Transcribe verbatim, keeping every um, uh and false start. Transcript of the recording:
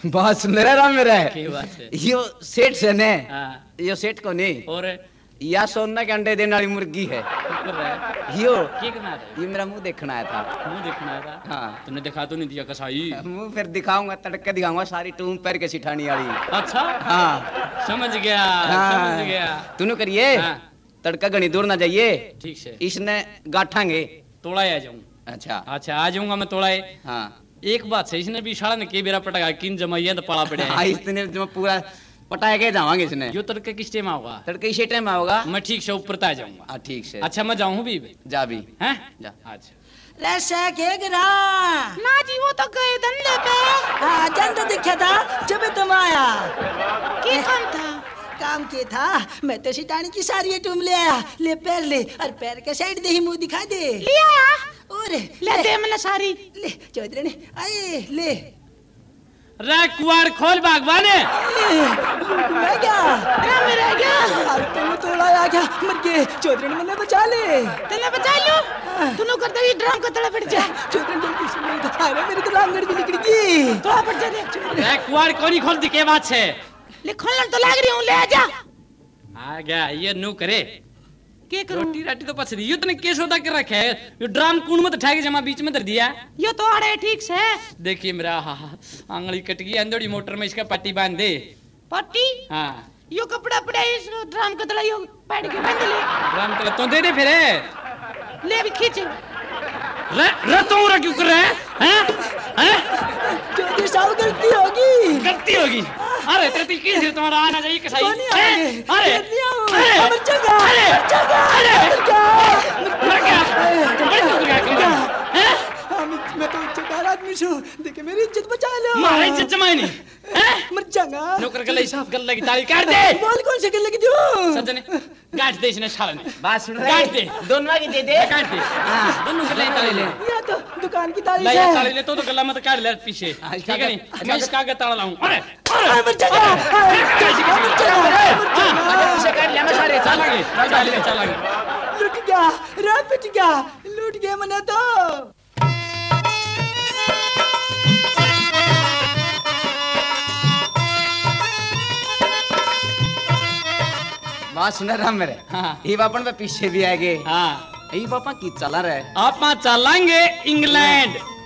बात सुन रहा राम मेरा है की बात है यो सेठ से ने हां यो सेठ को नहीं और या सोना के अंडे देने वाली मुर्गी है शुक्र है यो की करना है ये मेरा मुंह देखना आया था मुंह देखना था हाँ तूने दिखा तो नहीं दिया कसाई मुंह फिर दिखाऊंगा तड़के दिखाऊंगा सारी टूम पैर के सिठानी वाली अच्छा हाँ समझ गया हाँ। समझ गया तूने करिए हाँ। तड़का घनी दूर ना जाइए ठीक से इसने गाठांगे तोड़ा आ जाऊं अच्छा अच्छा आ जाऊंगा मैं तोड़ाए हाँ एक बात से इसने भी शाला ने के बेरा पटाया किन जमाइया तो पड़ा पड़े हाँ इसने जो पूरा पटाए के जावांगे इसने यो तड़के किस टाइम होगा तड़के इसी टाइम में होगा मैं ठीक से ऊपर तक जाऊंगा हाँ ठीक से अच्छा मैं जाऊं भी जा भी हैं जा अच्छा रैसा के गिरा ना जी वो तो गए धंधे पे। हाँ जंद दिखा था जब तुम आया की काम था? काम के था मैं तो सिटानी की सारी तुम ले आया ले पैर ले और पैर के साइड दे ही मुंह दिखा दे लिया और ले दे मैंने सारी ले चौधरी ने आए ले रे कुआर खोल बागवाने मैं क्या ना मेरा क्या अरे तू तोड़ा आ गया मर गए चौधरी ने मैंने बचा ले तने बचा लो तूने कर दे ड्रम को तड़ा पड़ जा चौधरी ने किसी ने अरे मेरी तो लांगड़ भी निकल गई तड़ा पड़ जा दे रे कुआर कोनी खोलती के बात छे ले खोलन तो लाग रही हूं ले जा आ गया ये नु करे के करूं रोटी राटी तो पछ रही यो तने के सौदा कर रखे है यो ड्राम कून में उठा के जमा बीच में धर दिया यो तो अड़े ठीक से देखिए मेरा हा हा आंगली कट गई अंदर मोटर में इसका पट्टी बांध दे पट्टी हां यो कपड़ा पड़ा इस ड्रम को तड़ा यो पैड के बांध ले ड्राम तो तो दे दे फिर ले भी खींच रे रे तू रे क्यों कर रहा है हैं हैं चौधरी साहब गलती होगी गलती होगी अरे तेरी की से तुम्हारा आना चाहिए कसाई अरे अरे अरे मर जाएगा अरे जाएगा अरे मर गया मर गया क्यों गया हैं मैं तो इज्जतदार आदमी हूँ देखे मेरी इज्जत बचा लो मारा इज्जत जमाई नहीं हैं मर जाएगा नौकर गले साहब गले की ताली काट दे बोल कौन से गले की दूं सज्जने गांठ दे इसने साले ने बात सुन रहे काट दे दोनों की दे दे काट दे दोनों गले की ताली ले या तो दुकान की ताली ले से ये ताली ले तो तो गला मत काट ले पीछे ठीक है नहीं मैं इसका आगे ताला लाऊं अरे अरे मर जाएगा से काट लिया मैं सारे चल आगे चल आगे चल आगे लूट गया रात पिट गया लूट गया मैंने तो बात सुन रहा मेरे हाँ। ये बापन पे पीछे भी आएंगे हां ये पापा की चला रहे आप चलेंगे इंग्लैंड